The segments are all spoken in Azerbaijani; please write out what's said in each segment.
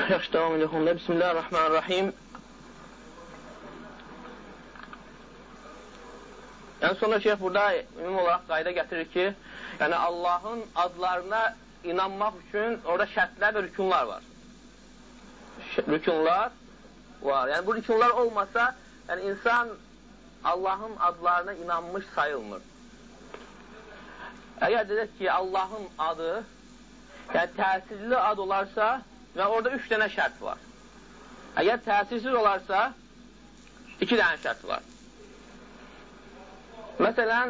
Yaxşı, devam edelim. Bismillahirrahmanirrahim. Yəni, sonra şeyh burada ümumi olaraq qayda gətirir ki, yəni Allahın adlarına inanmaq üçün orada şərtlər və rükunlar var. Rükunlar var. Yəni, bu rükunlar olmasa, yəni insan Allahın adlarına inanmış sayılmır. Əgər dedək ki, Allahın adı, yəni təsirli ad olarsa, və orada 3 dənə şərt var. Əgər təsirsiz olarsa, 2 dənə şərt var. Məsələn,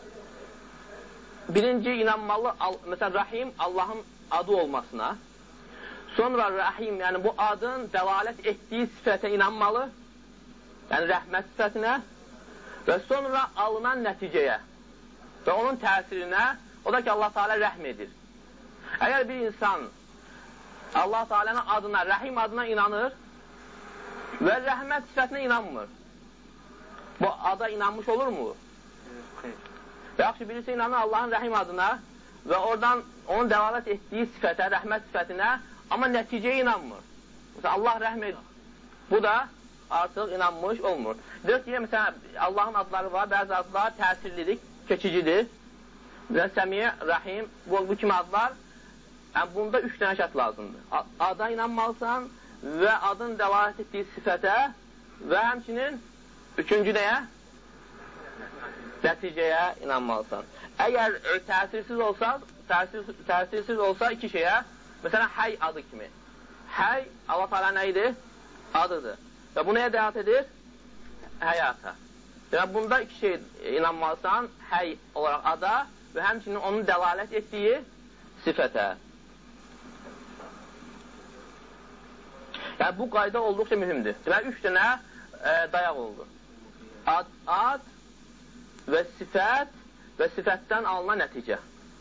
birinci inanmalı, məsələn, Rahim Allahın adı olmasına, sonra Rahim, yəni bu adın dəlalət etdiyi sifətə inanmalı, yəni rəhmət sifətinə və sonra alınan nəticəyə və onun təsirinə, o da ki, Allah Teala rəhm edir. Əgər bir insan Allah Teala'nın adına, Rəhim adına inanır və rəhmət sifətinə inanmır, bu ada inanmış olurmu? Yaxşı, birisi inanır Allahın Rəhim adına və oradan onun dəlalət etdiyi sifətə, rəhmət sifətinə, amma nəticəyə inanmır. Məsələn, Allah rəhm edir. Bu da artıq inanmış olmur. Deyək ki, məsələn, Allahın adları var, bəzi adlar təsirlidir, keçicidir. Məsələn, Səmiyə, Rəhim, bu kimi adlar, yəni bunda 3 dənə şərt lazımdır. Ada inanmalısan və adın dəlalət etdiyi sifətə və həmçinin üçüncü nəyə? Nəticəyə inanmalısan. Əgər təsirsiz olsa 2 şeyə, məsələn, Həy adı kimi. Həy, Allah Teala nə idi? Adıdır. Və bu nəyə dəlalət edir? Həyata. Və bunda 2 şey inanmalısan, Həy olaraq ada və həmçinin onun dəlalət etdiyi sifətə. Yəni, bu qayda olduqca mühümdür. Deməli, 3 dənə dayaq oldu. Ad və sifət və sifətdən alınan nəticə.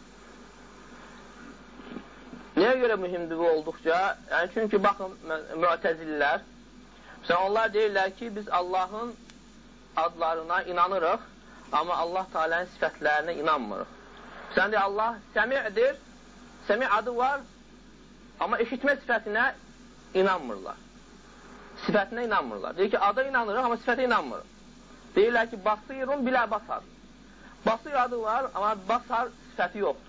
Nəyə görə mühümdür bu olduqca? Yəni, çünki baxın, müətəzillər, onlar deyirlər ki, biz Allahın adlarına inanırıq, amma Allah Teala'nın sifətlərinə inanmırıq. Sən deyir, Allah səmi'dir, səmi' adı var, amma eşitmə sifətinə inanmırlar. Sifətinə inanmırlar. Deyir ki, ada inanırıq, amma sifətə inanmırıq. Deyirlər ki, basirun bilə basar. Basir adı var, amma basar sifəti yoxdur.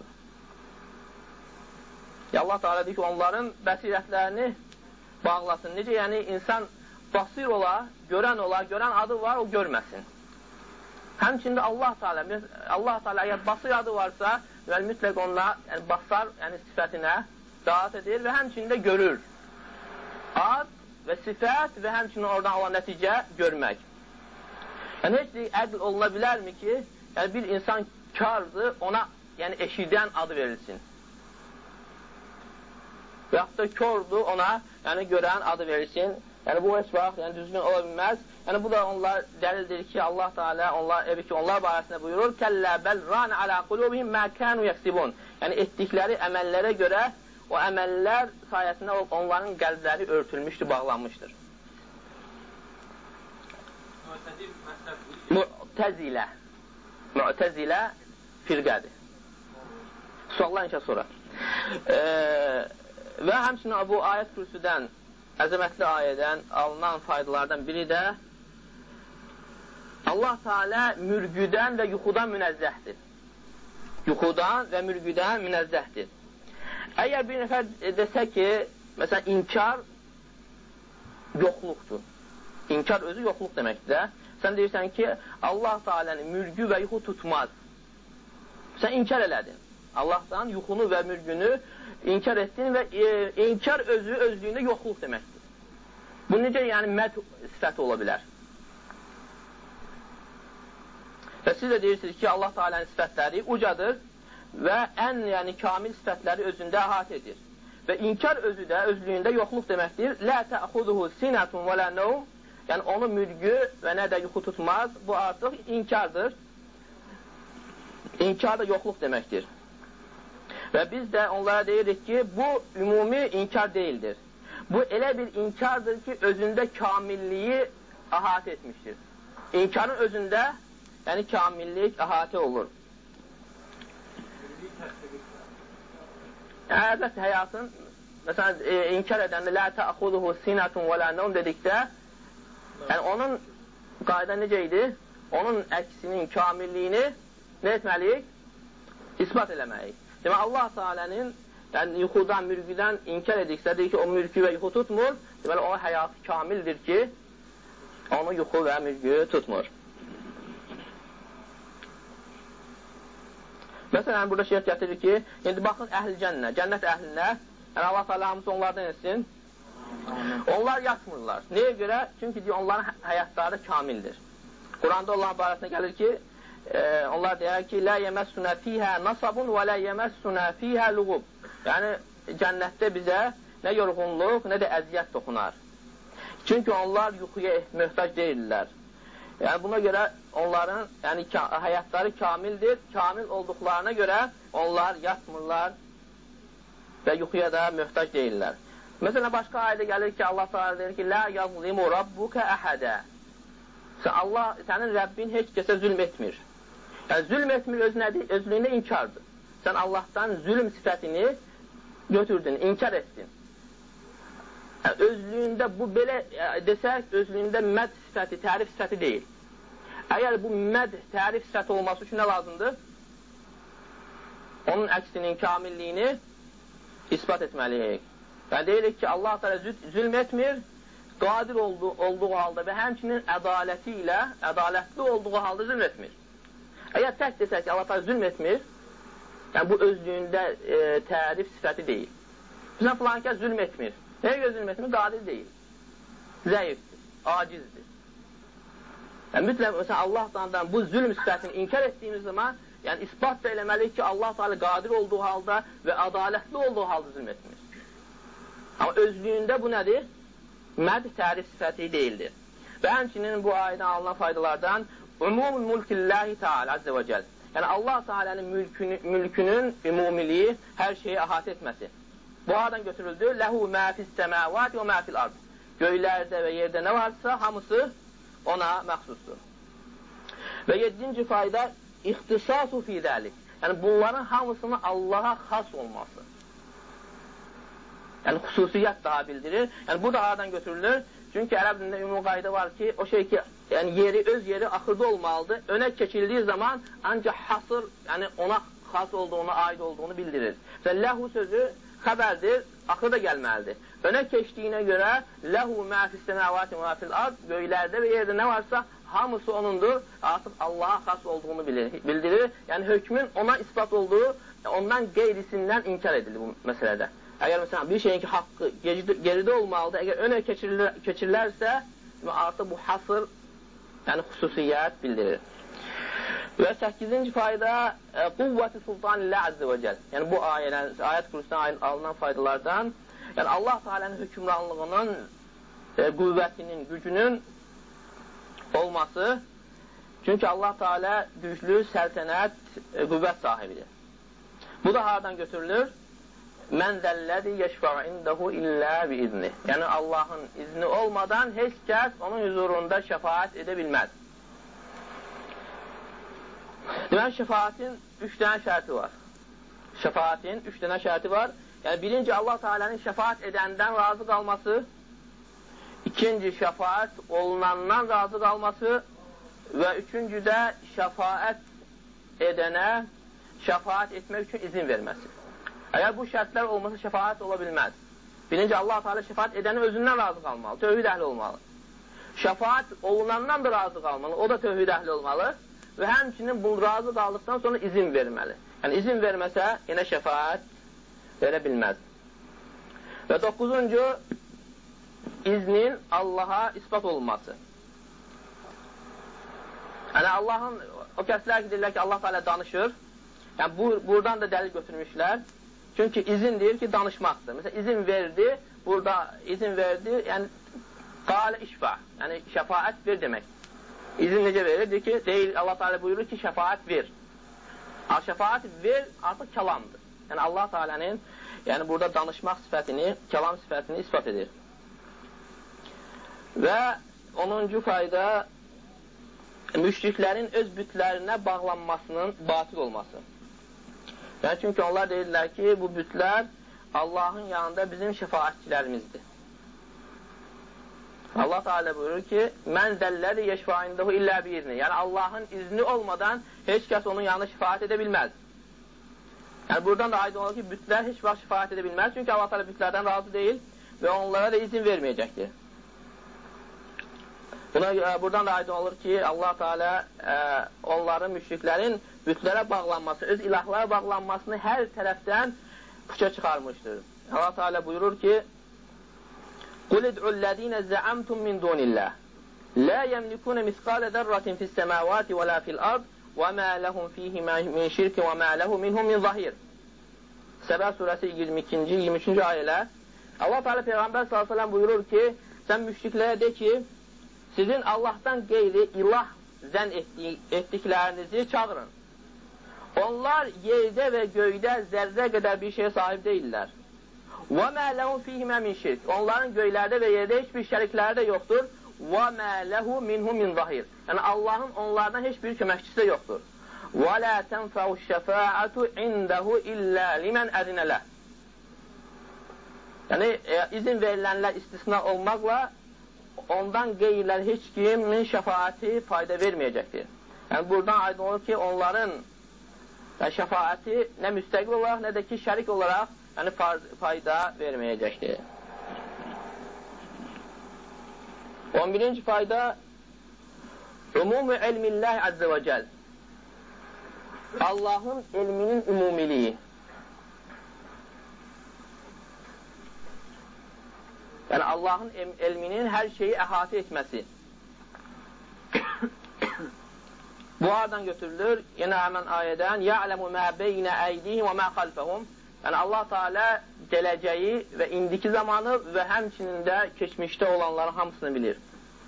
Allah Teala deyir ki, onların bəsirətlərini bağlasın. Necə, yəni insan basir ola, görən adı var, o görməsin. Həmçində Allah Teala əgər basir adı varsa, mütləq onunla basar, yəni sifətinə daat edir və həmçində görür. Ad və sifət və həmçinin oradan olan nəticə görmək. Yəni, heç deyil, əql oluna bilərmi ki, yəni bir insan kardır, ona yəni eşidən adı verilsin. Və yaxud da kördur, ona yəni görən adı verilsin. Yəni, bu heç vaxt yəni, düzgün ola bilməz. Yəni, bu da onlar dəlildir ki, Allah Teala onlar barəsində buyurur, Kəllə bəl rən alə qulubihim mə kənu yəksibun. Yəni, etdikləri əməllərə görə o əməllər sayəsində onların qəlbləri örtülmüşdür, bağlanmışdır. Mu'təzilə firqədir. Suallar inşa sonra. Və həmçinin bu ayət kürsüdən, əzəmətli ayədən alınan faydalardan biri də Allah Teala mürgüdən və yuxudan münəzzəhdir. Yuxudan və mürgüdən münəzzəhdir. Əgər bir nəfər desə ki, məsələn, inkar yoxluqdur. İnkar özü yoxluq deməkdir də. Sən deyirsən ki, Allah Teala'nın mürgü və yuxu tutmaz. Sən inkar elədin. Allahdan yuxunu və mürgünü inkar etdin və inkar özü özlüyündə yoxluq deməkdir. Bu necə yəni məd sifəti ola bilər? Və siz də deyirsiniz ki, Allah Teala'nın sifətləri ucadır və ən yəni kamil sifətləri özündə əhatə edir. Və inkar özü də özlüyündə yoxluq deməkdir. Lə təxuduhu sinətun və lə nəvm. Yəni onu mürgü və nə də yuxu tutmaz. Bu artıq inkardır. İnkar da yoxluq deməkdir. Və biz də onlara deyirik ki, bu ümumi inkar deyildir. Bu elə bir inkardır ki, özündə kamilliyi əhatə etmişdir. İnkarın özündə yəni kamillik əhatə olur. Əlbəttə həyatın məsələn, inkar edəndə lə təxuduhu sinətun və lə nəum dedikdə, yəni onun qayda necə idi? Onun əksinin kamilliyini nə etməliyik? İsbat eləməliyik. Demək, Allah Teala'nın yəni, yuxudan, mürgüdən inkar ediksə, deyir ki, o mürgü və yuxu tutmur, deməli, o həyatı kamildir ki, onu yuxu və mürgü tutmur. Məsələn, burada şeyh gətirir ki, indi baxın, əhl-i cənnə, cənnət əhlinə, yəni Allah Teala hamısı onlardan etsin, onlar yatmırlar. Nəyə görə? Çünki deyir, onların həyatları kamildir. Quranda Allahın barəsində gəlir ki, onlar deyər ki, lə yeməssünə fiyhə nasabun və lə yeməssünə fiyhə luğub. Yəni, cənnətdə bizə nə yorğunluq, nə də əziyyət toxunar. Çünki onlar yuxuya möhtac deyirlər. Yəni, buna görə onların yəni, həyatları kamildir. Kamil olduqlarına görə onlar yatmırlar və yuxuya da möhtac deyirlər. Məsələn, başqa ayədə gəlir ki, Allah Teala deyir ki, lə yazlimu rabbuka əhədə. Allah, sənin Rəbbin heç kəsə zülm etmir. Yəni, zülm etmir özlüyündə inkardır. Sən Allahdan zülm sifətini götürdün, inkar etdin. Yəni, özlüyündə, bu belə desək, özlüyündə məd sifəti, tərif sifəti deyil. Əgər bu məd, tərif sifəti olması üçün nə lazımdır? Onun əksinin kamilliyini ispat etməliyik. Yəni, deyirik ki, Allah Teala zülm etmir, qadir olduğu halda və həmçinin ədaləti ilə, ədalətli olduğu halda zülm etmir. Əgər tək desək ki, Allah Teala zülm etmir, yəni bu özlüyündə tərif sifəti deyil. Məsələn, filankə zülm etmir. Nəyə görə zülm etmir? Qadir deyil. Zəifdir, acizdir. Yəni, mütləq, məsələn, Allah Teala'dan bu zülm sifətini inkar etdiyimiz zaman, yəni ispat da eləməliyik ki, Allah Teala qadir olduğu halda və ədalətli olduğu halda zülm etmir. Amma özlüyündə bu nədir? Məd tərif sifəti deyildir. Və həmçinin bu ayədən alınan faydalardan umumul mulkilləhi Teala Azze və Cəl. Yəni Allah Teala'nın mülkünün ümumiliyi, hər şeyi əhatə etməsi. Bu ayədən götürüldü. Ləhu mə fis-səmavati və mə fil-ard. Göylərdə və yerdə nə varsa, hamısı ona məxsusdur. Və 7-ci fayda ixtisasu fi dəlik. Yəni bunların hamısının Allaha xas olması. Yəni, xüsusiyyət daha bildirir. Yəni, bu da aradan götürülür. Çünki ərəb dilində ümumi qayda var ki, o şey ki, yəni öz yeri axırda olmalıdır. Önə keçildiyi zaman ancaq hasır, yəni ona xas olduğunu, aid olduğunu bildirir. Və ləhu sözü xəbərdir, axırda gəlməlidir. Önə keçdiyinə görə ləhu mə fis-səmavati və mə fil-ard, göylərdə və yerdə nə varsa, hamısı onundur, artıq Allaha xas olduğunu bildirir. Yəni, hökmün ona ispat olduğu, ondan qeyrisindən inkar edilir bu məsələdə. Əgər məsələn bir şeyin ki, haqqı geridə olmalıdır, əgər önə keçirilərsə, artıq bu hasır, yəni xüsusiyyət bildirir. Və 8-ci fayda quvvəti sultanillə Azze və Cəl. Yəni bu ayət kurusundan alınan faydalardan, yəni Allah Teala'nın hökmranlığının, qüvvətinin, gücünün olması, çünki Allah Teala güclü, səltənət, qüvvət sahibidir. Bu da haradan götürülür? Mən zəlləzi yeşfə'u indehu illə biizni. Yəni Allahın izni olmadan heç kəs onun huzurunda şəfaət edə bilməz. Deməli, şəfaətin 3 dənə şərti var. Şəfaətin 3 dənə şərti var. Yəni, birinci Allah Teala'nın şəfaət edəndən razı qalması, ikinci şəfaət olunandan razı qalması və üçüncü də şəfaət edənə şəfaət etmək üçün izin verməsi. Əgər bu şərtlər olmasa şəfaət ola bilməz. Birinci, Allah Teala şəfaət edəni özündən razı qalmalı, tövhid əhli olmalı. Şəfaət olunandan da razı qalmalı, o da tövhid əhli olmalı və həmçinin bu razı qaldıqdan sonra izin verməli. Yəni, izin verməsə, yenə şəfaət verə bilməz. Və 9-cu, iznin Allaha ispat olunması. Yəni, Allahın, o kəslər ki, deyirlər ki, Allah Teala danışır, yəni, buradan da dəlil götürmüşlər. Çünki izin deyir ki, danışmaqdır. Məsələn, izin verdi, burada izin verdi, yəni, qalə işfə, yəni, şəfaət ver demək. İzin necə verir? Deyir ki, deyil, Allah Teala buyurur ki, şəfaət ver. Şəfaət ver, artıq kəlamdır. Yəni, Allah Teala'nın, yəni, burada danışmaq sifətini, kəlam sifətini ispat edir. Və 10-cu fayda, müşriklərin öz bütlərinə bağlanmasının batıl olması. Yəni, çünki onlar deyirlər ki, bu bütlər Allahın yanında bizim şəfaətçilərimizdir. Allah Teala buyurur ki, mən zəlləzi yeşfa'indehu illə biizni. Yəni Allahın izni olmadan heç kəs onun yanında şəfaət edə bilməz. Yəni buradan da aydın olur ki, bütlər heç vaxt şəfaət edə bilməz. Çünki Allah Teala bütlərdən razı deyil və onlara da izin verməyəcəkdir. Buradan da aydın olur ki, Allah Teala onların, müşriklərin bütlərə bağlanması, öz ilahlara bağlanmasını hər tərəfdən puça çıxarmışdır. Allah Teala buyurur ki, قُلِ ادْعُوا الَّذ۪ينَ زَعَمْتُمْ مِنْ دُونِ اللّٰهِ لَا يَمْلِكُونَ مِثْقَالَ ذَرَّةٍ فِي السَّمَاوَاتِ وَلَا فِي الْأَرْضِ وَمَا لَهُمْ ف۪يهِ مِنْ شِرْكٍ وَمَا لَهُ مِنْهُمْ مِنْ ظَهِيرٍ Səbə surəsi 22-ci, 23-cü ayələr. Allah Teala Peyğəmbər s.ə.v buyurur ki, sən müşriklərə de ki, sizin Allahdan qeyri ilah zənn etdiklərinizi çağırın. Onlar yerdə və göydə zərrə qədər bir şeye sahib deyirlər. وَمَا لَهُمْ فِيهِمَا مِنْ şirk. Onların göylərdə və yerdə heç bir şərikləri də yoxdur. وَمَا لَهُ مِنْهُ مِنْ ظَهِيرٍ. Yəni Allahın onlardan heç bir köməkçisi də yoxdur. وَلَا تَنْفَعُ الشَّفَاعَةُ عِنْدَهُ إِلَّا لِمَنْ أَذِنَ لَهُ. Yəni izin verilənlər istisna olmaqla ondan qeyrilər heç kimin şəfaəti fayda verməyəcəkdir. Yəni buradan aydın olur ki, onların şəfaəti nə müstəqil olaraq, nə də ki şərik olaraq yəni fayda verməyəcəkdir. 11-ci fayda Ümumi ilmillahi azze və cəl. Allahın elminin ümumiliyi. Yəni Allahın elminin hər şeyi əhatə etməsi. Bu aradan götürülür, yenə həmən ayədən يَعْلَمُ مَا بَيْنَ أَيْدِهِمْ وَمَا خَلْفَهُمْ. Yəni Allah Teala gələcəyi və indiki zamanı və həmçinin də keçmişdə olanların hamısını bilir.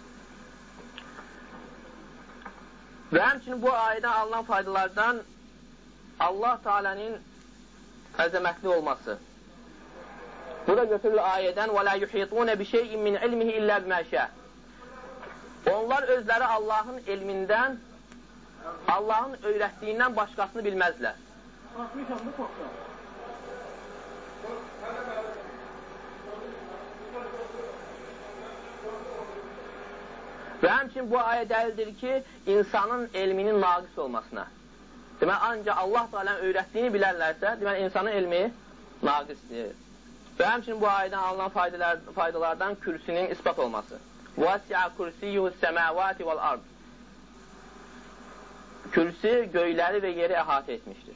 Və həmçinin bu ayədən alınan faydalardan Allah Teala'nın əzəmətli olması. Bu da götürülür ayədən وَلَا يُحِيطُونَ بِشَيْءٍ مِنْ عِلْمِهِ إِلَّا بِمَا شَاءَ. Onlar özləri Allahın elmindən, Allahın öyrətdiyindən başqasını bilməzlər. Və həmçin bu ayə dəlildir ki, insanın elminin naqis olmasına. Demək, ancaq Allah Teala'nın öyrətdiyini bilərlərsə, demək, insanın elmi naqisdir. Və həmçin bu ayədən alınan faydalardan kürsünün ispat olması. وَاسِعَ كُرْسِيُّهُ السَّمَاوَاتِ وَالْأَرْضِ. Kürsi göyləri və yeri əhatə etmişdir.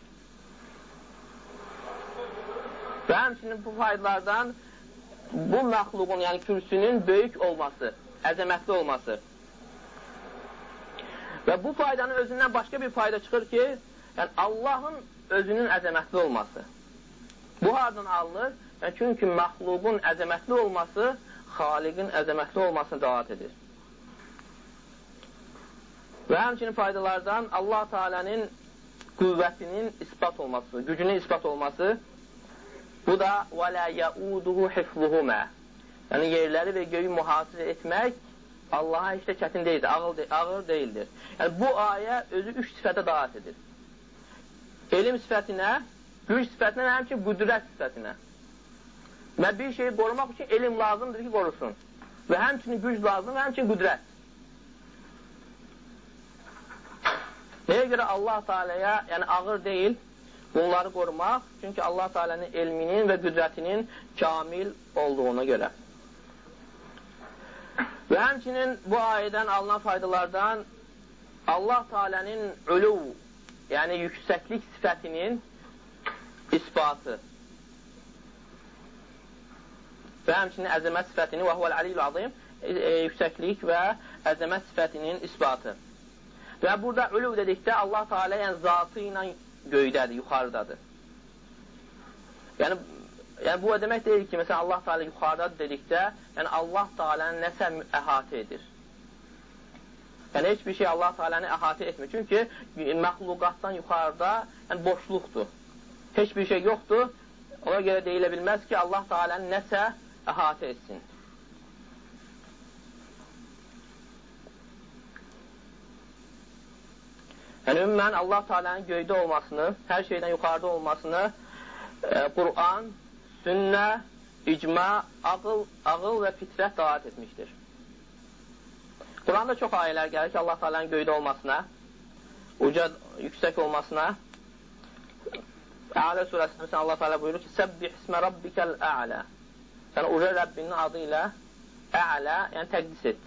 Və həmçinin bu faydalardan bu məxluqun, yəni kürsünün böyük olması, əzəmətli olması. Və bu faydanın özündən başqa bir fayda çıxır ki, yəni Allahın özünün əzəmətli olması. Bu haradan alınır? Yəni, çünki məxluqun əzəmətli olması Xaliqin əzəmətli olmasına dəlat edir. Və həmçinin faydalardan Allah Teala'nın qüvvətinin ispat olması, gücünün ispat olması. Bu da وَلَا يَعُودُهُ حِفْظُهُمَا. Yəni yerləri və göyü mühafizə etmək Allaha heç də çətin deyildir, ağır deyildir. Yəni bu ayə özü 3 sifətə dəlat edir. Elm sifətinə, güc sifətinə və həmçinin qüdrət sifətinə. Və bir şeyi qorumaq üçün elm lazımdır ki, qorusun. Və həmçinin güc lazımdır və həmçinin qüdrət. Nəyə görə Allah Teala'ya yəni ağır deyil bunları qorumaq? Çünki Allah Teala'nın elminin və qüdrətinin kamil olduğuna görə. Və həmçinin bu ayədən alınan faydalardan Allah Teala'nın uluv, yəni yüksəklik sifətinin isbatı. Və həmçinin əzəmət sifətinin və huvəl-aliyyul azim, yüksəklik və əzəmət sifətinin isbatı. Və burada uluv dedikdə Allah Teala yəni zatı ilə göydədir, yuxarıdadır. Yəni bu demək deyil ki, məsələn Allah Teala yuxarıdadır dedikdə, yəni Allah Teala'nı nəsə əhatə edir. Yəni heç bir şey Allah Teala'nı əhatə etmir. Çünki məxluqatdan yuxarıda yəni boşluqdur. Heç bir şey yoxdur. Ona görə deyilə bilməz ki, Allah Teala'nı nəsə əhatə etsin. Yəni ümumən Allah Teala'nın göydə olmasını, hər şeydən yuxarıda olmasını Qur'an, sünnə, icma, ağıl və fitrət dəlalət etmişdir. Quranda çox ayələr gəlir ki, Allah Teala'nın göydə olmasına, uca, yüksək olmasına. Ə'lə surəsində məsələn Allah Teala buyurur ki, Səbbih ismə rabbikəl ə'lə. Yəni, uca Rəbbinin adı ilə ə'lə, yəni təqdis et.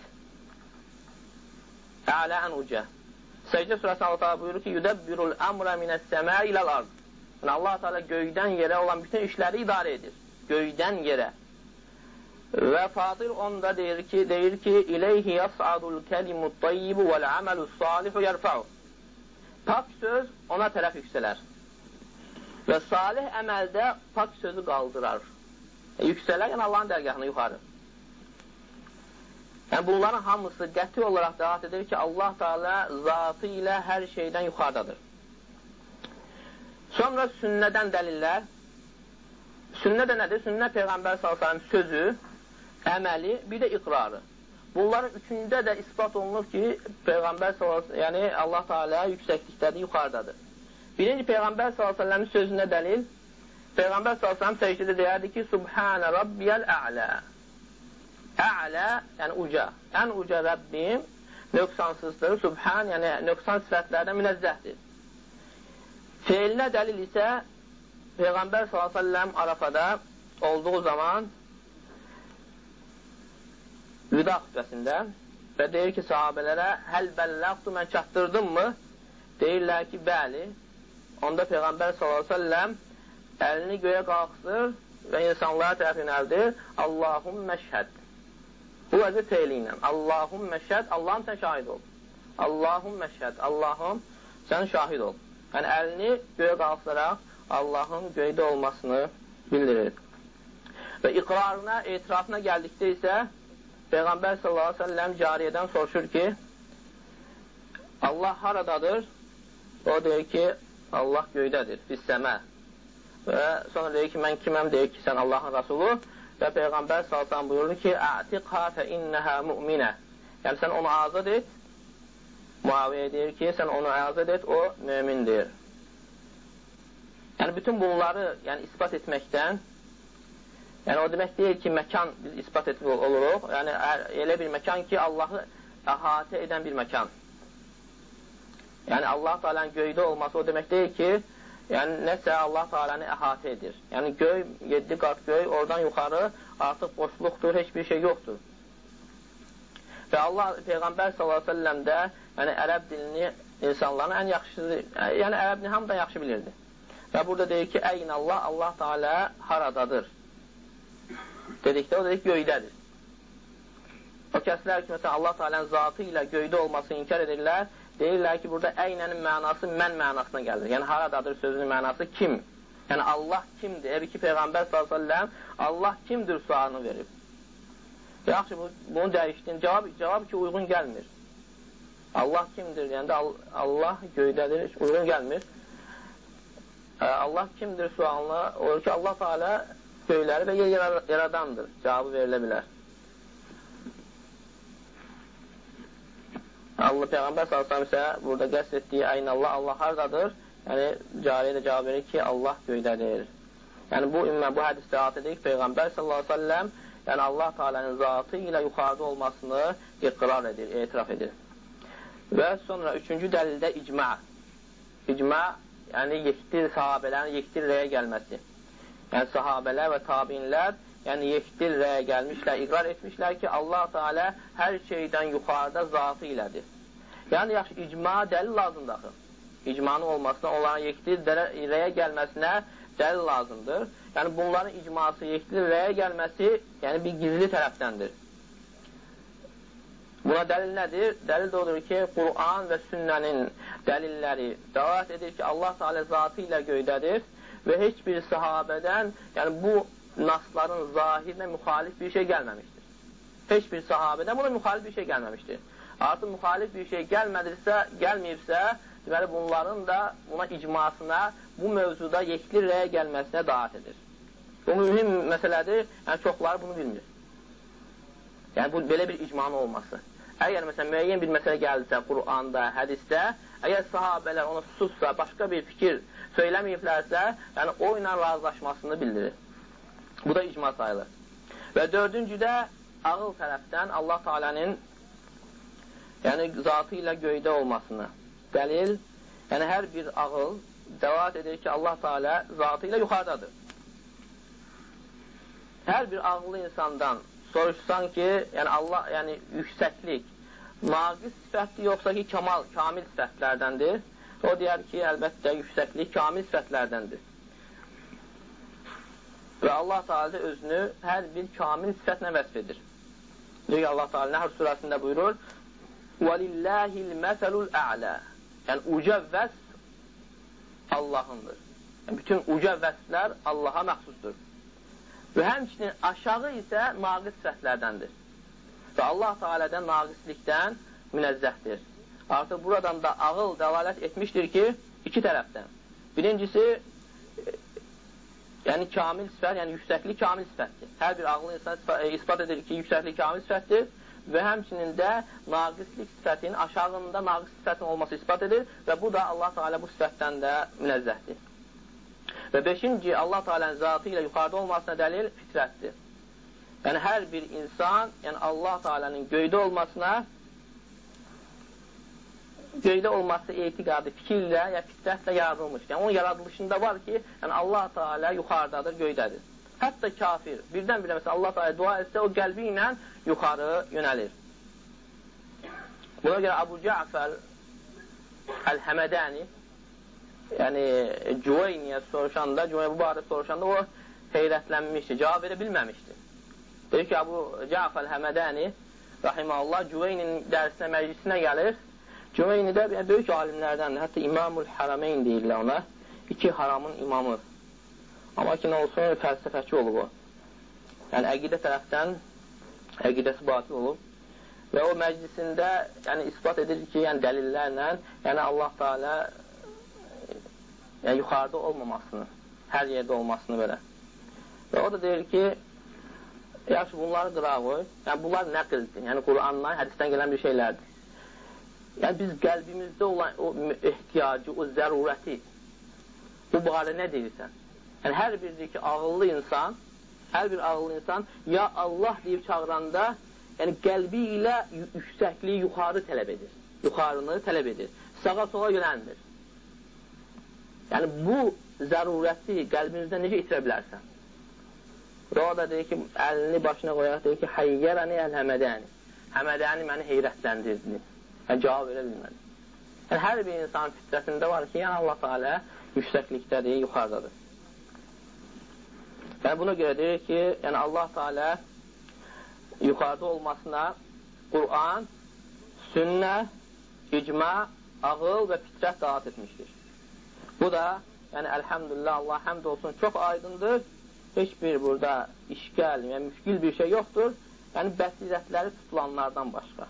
Ə'lə ən uca. Səcdə surəsində Allah Teala buyurur ki, Yüdəbbirul əmrə minəs-səmə iləl ard. Yəni, Allah Teala göydən yerə olan bütün işləri idarə edir. Göydən yerə. Və Fatir onda deyir ki, İleyhi yas'adul kəlimut tayyibu vəl əməlus salihu yərfəu. Pak söz ona tərəf yüksələr. Və salih əməldə pak sözü qaldırar. Yüksələr, yəni Allahın dərgahına yuxarı. Yəni, bunların hamısı qəti olaraq dəlalət edir ki, Allah Teala zatı ilə hər şeydən yuxarıdadır. Sonra sünnədən dəlillər. Sünnə də nədir? Sünnə Peyğəmbər s.ə.v sözü, əməli, bir də iqrarı. Bunların üçündə də ispat olunur ki, Peyğəmbər s.ə.v, yəni Allah Teala yüksəklikdədir, yuxarıdadır. Birinci Peyğəmbər s.ə.v-in sözünə dəlil, Peyğəmbər s.ə.v səcdədə deyərdi ki, Subhanə Rabbiyəl ə'lə. Ə'lə, yəni uca. Ən uca Rəbbim nöqsansızdır. Subhan, yəni nöqsan sifətlərdən münezzəhdir. Feilinə dəlil isə Peyğəmbər s.ə.v Arafada olduğu zaman Vüda xütbəsində və deyir ki, sahabələrə həl bəlləqtu, mən çatdırdım mı? Deyirlər ki, bəli. Onda Peyğəmbər s.ə.v əlini göyə qalxsır və insanlara tərəf yönəldir. Allahum məşhəd. Bu vəzir feili ilə. Allahum məşhəd, Allahım sən şahid ol. Allahum məşhəd, Allahım sən şahid ol. Yəni, əlini göyə qalxsaraq Allahın göydə olmasını bildirir. Və iqrarına, etirafına gəldikdə isə Peyğəmbər s.ə.v cariyədən soruşur ki, Allah haradadır? O deyir ki, Allah göydədir, fissəmə. Və sonra deyir ki, mən kiməm? Deyir ki, sən Allahın Rasulü. Və Peyğəmbər s.ə.v buyurur ki, Ətiqhə fə innəhə müminə. Yəni, sən onu azad et. Muaviyə deyir ki, sən onu azad et, o mümindir. Yəni, bütün bunları ispat etməkdən, yəni, o demək deyil ki, məkan biz ispat etmək oluruq. Yəni, elə bir məkan ki, Allahı əhatə edən bir məkan. Yəni, Allah Teala'nın göydə olması o demək deyil ki, yəni, nəsə Allah Teala'nı əhatə edir. Yəni, göy, 7 qat göy, oradan yuxarı artıq boşluqdur, heç bir şey yoxdur. Və Allah, Peyğəmbər s.ə.v də, yəni, ərəb dilini insanların ən yaxşısı, yəni, ərəb dilini hamıdan yaxşı bilirdi. Və burada deyir ki, əyn Allah, Allah Teala haradadır. Dedikdə, o deyir ki, göydədir. O kəslər ki, məsələn, Allah Teala'nın zatı ilə göydə olması inkar edirlər, deyirlər ki, burada əynənin mənası mən mənasına gəlir. Yəni, haradadır sözünün mənası kim? Yəni, Allah kimdir? Ebi ki, Peyğəmbər s.ə.v Allah kimdir sualını verib. Yaxşı, bunu dəyişdim. Cavab ki, uyğun gəlmir. Allah kimdir? Yəni, Allah göydədir, uyğun gəlmir. Allah kimdir sualına? O ki, Allah Teala göyləri və yer yaradandır. Cavabı verilə bilər. Allah Peyğəmbər s.ə.v isə burada qəsd etdiyi əyn Allah, Allah haradadır? Yəni, cariyə də cavab verir ki, Allah göydədir. Yəni, bu hədis dəlalət edir ki, Peyğəmbər s.ə.v yəni, Allah Teala'nın zatı ilə yuxarıda olmasını iqrar edir, etiraf edir. Və sonra üçüncü dəlildə icma. İcma, yəni, yekdir sahabələrin yekdir rəyə gəlməsi. Yəni, sahabələr və tabinlər yəni yekdir rəyə gəlmişlər, iqrar etmişlər ki, Allah Teala hər şeydən yuxarıda zatı ilədir. Yəni, yaxşı, icma dəlil lazımdır axı. İcmanın olmasına, onların yekdir rəyə gəlməsinə dəlil lazımdır. Yəni, bunların icması, yekdir rəyə gəlməsi, yəni bir gizli tərəfdəndir. Buna dəlil nədir? Dəlil də odur ki, Qur'an və sünnənin dəlilləri dəlalət edir ki, Allah Teala zatı ilə göydədir və heç bir sahabədən, yəni bu nasların zahirinə müxalif bir şey gəlməmişdir. Heç bir sahabədən buna müxalif bir şey gəlməmişdir. Artıq müxalif bir şey gəlməyibsə, deməli bunların da buna icmasına, bu mövzuda yekli rəyə gəlməsinə daət edir. Bu mühüm məsələdir, yəni çoxları bunu bilmir. Yəni bu belə bir icmanın olması. Əgər məsələn müəyyən bir məsələ gəldirsə Qur'anda, hədisdə, əgər sahabələr ona sussa, başqa bir fikir söyləməyiblərsə, yəni o ilə razılaşmasını bildirir. Bu da icma sayılır. Və dördüncüdə ağıl tərəfdən Allah Teala'nın yəni zatı ilə göydə olmasını dəlil, yəni hər bir ağıl dəvat edir ki, Allah Teala zatı ilə yuxarıdadır. Hər bir ağıllı insandan soruşsan ki, yəni Allah, yəni yüksəklik naqis sifətdir, yoxsa ki, kamil sifətlərdəndir. O deyər ki, əlbəttə, yüksəklik kamil sifətlərdəndir. Və Allah Teala da özünü hər bir kamil sifətlə vəsf edir. Deyir ki, Allah Teala Nəhl surəsində buyurur, وَلِلَّهِ الْمَثَلُ الْأَعْلَى Yəni, uca vəsf Allahındır. Yəni, bütün uca vəsflər Allaha məxsusdur. Və həmçinin aşağı isə naqis sifətlərdəndir. Və Allah Teala'dan naqislikdən münəzzəhdir. Artıq buradan da ağıl dəlalət etmişdir ki, iki tərəfdən. Birincisi, yəni kamil sifət, yəni yüksəklik kamil sifətdir. Hər bir ağıllı insan ispat edir ki, yüksəklik kamil sifətdir və həmçinin də naqislik sifətin, aşağında naqis sifətin olması ispat edir və bu da Allah Teala bu sifətdən də münəzzəhdir. Və beşinci, Allah Teala'nın zatı ilə yuxarıda olmasına dəlil fitrətdir. Yəni, hər bir insan, yəni Allah Teala'nın göydə olması etiqadı, fikirlə, ya fitrətlə yaradılmış. Yəni, onun yaradılışında var ki, yəni Allah Teala yuxarıdadır, göydədir. Hətta kafir, birdən-birə məsələn Allah Teala dua etsə, o qəlbi ilə yuxarı yönəlir. Buna görə Abu Ca'fər Əl-Həmədəni, yəni Cüveyniyə soruşanda, Cüveyniyə bu barədə soruşanda o heyrətlənmişdi, cavab verə bilməmişdi. Deyir ki, Abu Ca'fər Əl-Həmədəni rahiməhullah Cüveyninin dərsinə, məclisinə gəlir. Cüveyni də böyük alimlərdəndir, hətta İmamul Harameyn deyirlər ona, iki haramın imamı. Amma ki, nə olsun, fəlsəfəçi olub o. Yəni, əqidə tərəfdən əqidəsi batil olub. Və o məclisində yəni, ispat edir ki, yəni, dəlillərlə yəni, Allah Teala yəni, yuxarıda olmamasını, hər yerdə olmasını belə. Və o da deyir ki, yaxşı, bunları qırağı, yəni, bunlar nəqildir, yəni Qurandan, hədisdən gələn bir şeylərdir. Yəni, biz qəlbimizdə olan o ehtiyacı, o zərurəti, bu barədə nə deyirsən? Yəni, hər bir ağıllı insan, ya Allah deyib çağıranda, yəni qəlbi ilə yüksəkliyi yuxarı tələb edir. Yuxarını tələb edir. Sağa sola yönəlmir. Yəni, bu zərurəti qəlbimizdə necə itirə bilərsən? Və o da deyir ki, əlini başına qoyaraq deyir ki, Həyyərəni Əl-Həmədəni. Həmədəni məni heyrətləndirdi. Yəni, cavab verə bilmədi. Yəni, hər bir insanın fitrətində var ki, yəni Allah Teala yüksəklikdədir, yuxarıdadır. Yəni, buna görə deyir ki, yəni Allah Teala yuxarıda olmasına Quran, sünnə, icma, ağıl və fitrət daat etmişdir. Bu da, yəni əlhəmdülillah, Allah həmd olsun, çox aydındır. Heç bir burada işgəl, yəni müşkil bir şey yoxdur. Yəni, bəsirətləri tutulanlardan başqa.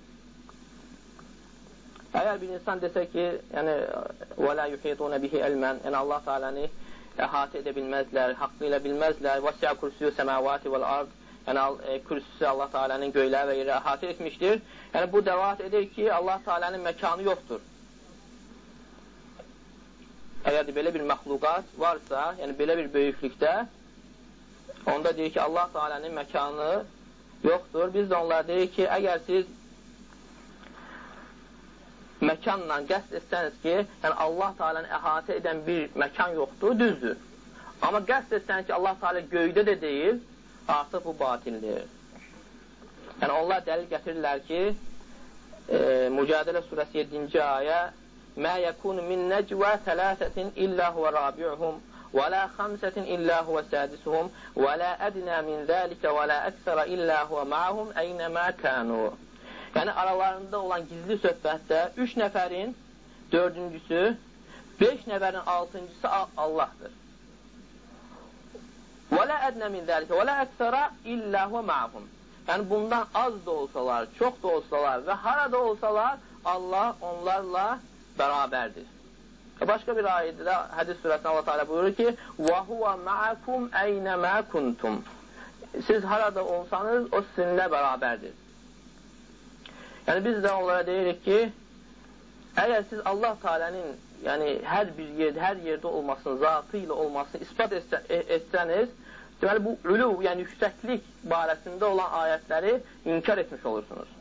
Əgər bir insan desə ki, yəni, وَلَا يُحِيطُونَ بِهِ əlmən, yəni Allah Teala'nı əhatə edə bilməzlər, haqqı ilə bilməzlər, وَسِعَ كُرْسِيُّ سَمَاوَاتِ وَالْأَرْضِ, yəni kürsüsü Allah Teala'nın göylər və yeri əhatə etmişdir. Yəni, bu dəvat edir ki, Allah Teala'nın məkanı yoxdur. Əgər belə bir məxluqat varsa, yəni belə bir böyüklükdə, onda deyir ki, Allah Teala'nın məkanı yoxdur. Biz də onlara deyirik ki, əgər siz məkanla qəsd etsəniz ki, yəni Allah Teala'nı əhatə edən bir məkan yoxdur, düzdür. Amma qəsd etsəniz ki, Allah Teala göydə də deyil, artıq bu batildir. Yəni, onlar dəlil gətirirlər ki, Mücadilə surəsi 7-ci ayə Mə yəkunu min nəcvə thələsətin illə huvə rabi'uhum və lə xamsətin illə huvə sədisuhum və lə ədnə min zəlikə və lə əksərə illə huvə ma'hum əynəmə kənu. Yəni, aralarında olan gizli söhbətdə 3 nəfərin 4-cüsü, 5 nəfərin 6-cısı Allahdır. Və lə ədnə min zəlikə və lə əksərə illə huvə ma'hum. Yəni, bundan az da olsalar, çox da olsalar və harada olsalar, Allah onlarla bərabərdir. Başqa bir ayədə hədis surəsində Allah Teala buyurur ki, وَهُوَ مَعَكُمْ əynəmə kuntum. Siz harada olsanız, o sizinlə bərabərdir. Yəni, biz də onlara deyirik ki, əgər siz Allah Teala'nın yəni, hər yerdə olmasını, zatı ilə olmasını ispat etsəniz, deməli, bu uluv, yəni yüksəklik barəsində olan ayətləri inkar etmiş olursunuz.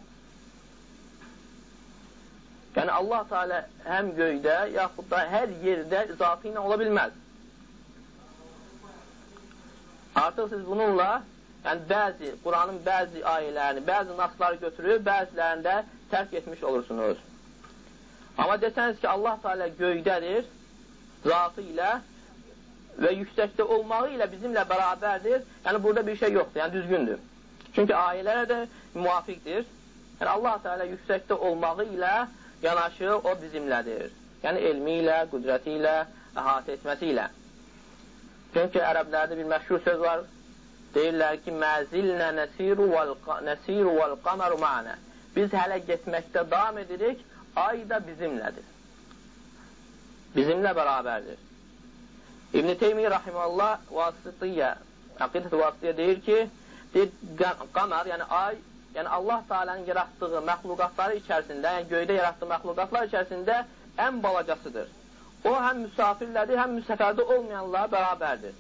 Yəni, Allah Teala həm göydə, yaxud da hər yerdə zatı ilə ola bilməz. Artıq siz bununla, yəni Quranın bəzi ayələrini, bəzi nasları götürüb, bəzilərində tərk etmiş olursunuz. Amma desəniz ki, Allah Teala göydədir, zatı ilə və yüksəkdə olmağı ilə bizimlə bərabərdir, yəni burada bir şey yoxdur, yəni düzgündür. Çünki ayələrə də müvafiqdir. Yəni Allah Teala yüksəkdə olmağı ilə yanaşı o bizimlədir. Yəni elmi ilə, qüdrəti ilə, əhatə etməsi ilə. Çünki ərəblərdə bir məşhur söz var, deyirlər ki, məzilnə nəsiru vəl-qamaru ma'nə. Biz hələ getməkdə davam edirik, ay da bizimlədir. Bizimlə bərabərdir. İbn-i Teymiyyə rahiməllah Aqidət-i Vasitiyyə deyir ki, qamar, yəni ay, yəni Allah Teala'nın yaratdığı məxluqatları içərisində, yəni göydə yaratdığı məxluqatlar içərisində ən balacasıdır. O həm müsafirlədir, həm müsəfərdə olmayanla bərabərdir.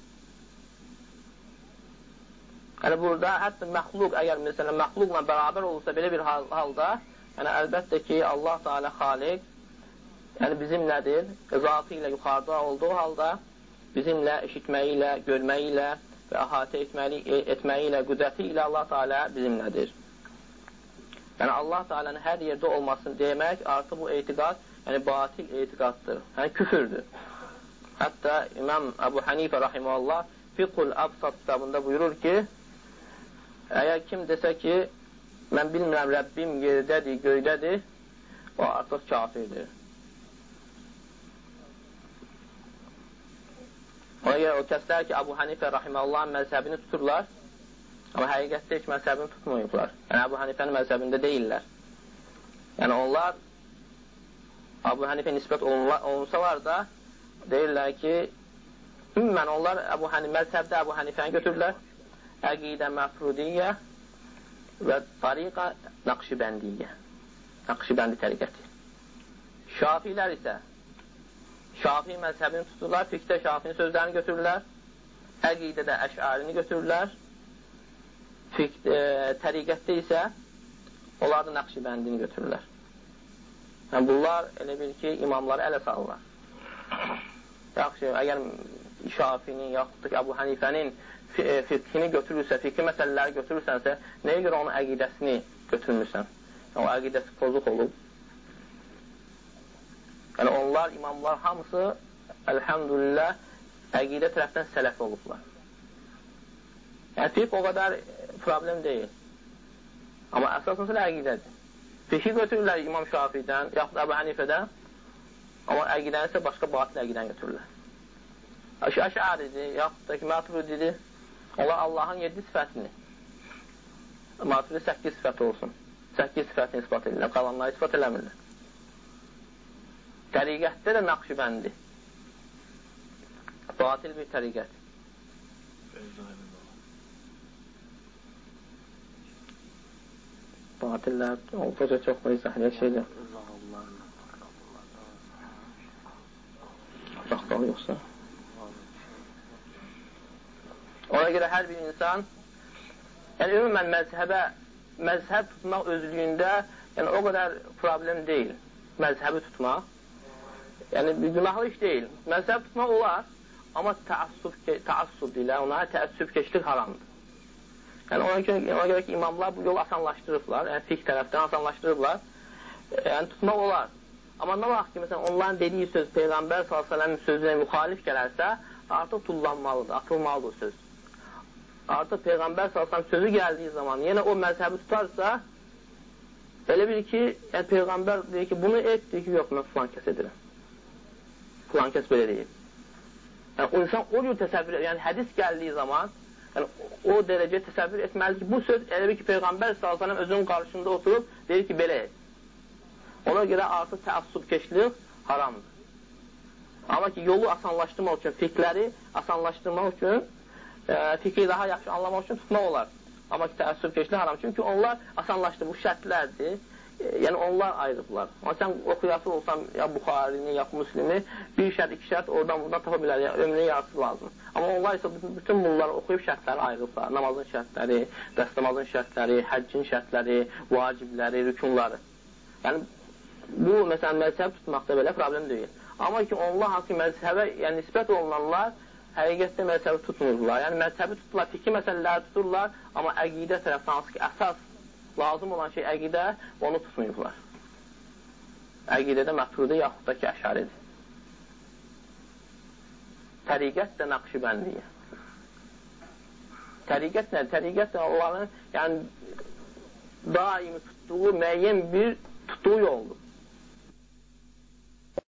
Yəni burada hətta məxluq, əgər məsələn məxluqla bərabər olursa belə bir halda, yəni əlbəttə ki, Allah Teala xaliq, yəni bizimlədir, zatı ilə yuxarıda olduğu halda bizimlə eşitməyi ilə, görməyi ilə və əhatə etməyi ilə, qüdrəti ilə Allah Teala bizimlədir. Yəni Allah Teala'nın hər yerdə olmasını demək, artıq bu etiqad, yəni batil etiqaddır, yəni küfürdür. Hətta İmam Əbu Hanifə rahiməhullah Fiqhul Absat kitabında buyurur ki, əgər kim desə ki, mən bilmirəm Rəbbim yerdədir, göydədir, o artıq kafirdir. Ona görə o kəslər ki, Əbu Hanifə rahiməllahın məzhəbini tuturlar, amma həqiqətdə heç məzhəbini tutmayıblar. Yəni, Əbu Hanifənin məzhəbində deyirlər. Yəni, onlar Əbu Hanifə nisbət olunsalar da deyirlər ki, ümumən onlar məzhəbdə Əbu Hanifəni götürürlər, əqidə məfrudiyyə və tariqa naqşibəndiyyə, naqşibəndi təriqəti. Şafilər isə Şafii məzhəbini tuturlar, fiqdə Şafinin sözlərini götürürlər, əqidədə əş'arini götürürlər, təriqətdə isə onlar da Naqşibəndini götürürlər. Yəni, bunlar elə bil ki, imamları ələ salırlar. Yaxşı, əgər Şafinin, yaxud da Əbu Hanifənin fiqhini götürürsə, fiqhi məsələləri götürürsənsə, nəyə görə onun əqidəsini götürmürsən? Yəni, o əqidəsi pozuq olub. Yəni, onlar, imamlar hamısı, əlhəmdülillah, əqidə tərəfdən sələf olublar. Yəni, fiqh o qədər problem deyil. Amma əsas məsələ əqidədir. Fiqhi götürürlər İmam Şafiidən, yaxud Əbu Hanifədən, amma əqidəni isə başqa batil əqidən götürürlər. Əş'aridir, yaxud da ki, Maturididir, onlar Allahın 7 sifətini, Maturidi 8 sifət olsun, 8 sifətini ispat edirlər, qalanları ispat eləmirlər. Təriqətdə də Naqşibəndi. Batil bir təriqət. Batillər olduqca çox da izahlı şeydir. Baxdalı yoxsa? Ona görə hər bir insan, yəni ümumən məzhəb tutmaq özlüyündə, yəni o qədər problem deyil, məzhəbi tutmaq. Yəni, günahlı iş deyil. Məzhəb tutmaq olar, amma təəssüb ilə, ona təəssübkeşlik haramdır. Yəni, ona görə ki, imamlar bu yolu asanlaşdırıblar, yəni fiqh tərəfdən asanlaşdırıblar, yəni tutmaq olar. Amma nə vaxt ki, məsələn, onların dediyi söz Peyğəmbər s.ə.v-in sözünə müxalif gələrsə, artıq tullanmalıdır, atılmalıdır o söz. Artıq Peyğəmbər s.ə.v sözü gəldiyi zaman, yenə o məzhəbi tutarsa, elə bil ki, Peyğəmbər deyir ki, bunu et, deyir ki, yox, mən filan kəs edirəm. Filan kəs belə deyir. Yəni, o insan o cür təsəvvür, yəni hədis gəldiyi zaman, yəni, o dərəcə təsəvvür etməlidir ki, bu söz elə bir ki, Peyğəmbər s.ə.v özünün qarşısında oturub, deyir ki, belə et. Ona görə artıq təəssübkeşlik haramdır. Amma ki, yolu asanlaşdırmaq üçün, fiqhləri asanlaşdırmaq üçün, fiqhi daha yaxşı anlamaq üçün tutmaq olar. Amma ki, təəssübkeşlik haram. Çünki onlar asanlaşdır, bu şərtlərdir. Yəni onlar ayırıblar. Amma sən oxuyası olsan ya Buxarini, ya Müslimi bir şərt, iki şərt oradan buradan tapa bilər. Yəni ömrünün yarısı lazım. Amma onlar isə bütün bunları oxuyub şərtləri ayırıblar. Namazın şərtləri, dəstəmazın şərtləri, həccin şərtləri, vacibləri, rükunları. Yəni bu məsələn məzhəb tutmaqda belə problem deyil. Amma ki onlar hansı məzhəbə yəni nisbət olunanlar həqiqətdə məzhəbi tutmurlar. Yəni məzhəbi tuturlar, fikri məsələləri tuturlar, amma əqidə tərəfdən hansı ki əsas lazım olan şey əqidə, onu tutmayıblar. Əqidədə mətrudi yaxud da ki, əşaridir. Təriqət də Nəqşibəndiyə. Təriqət nədir? Təriqət də onların yəni, daimi tutduğu müəyyən bir tutduğu yoldur.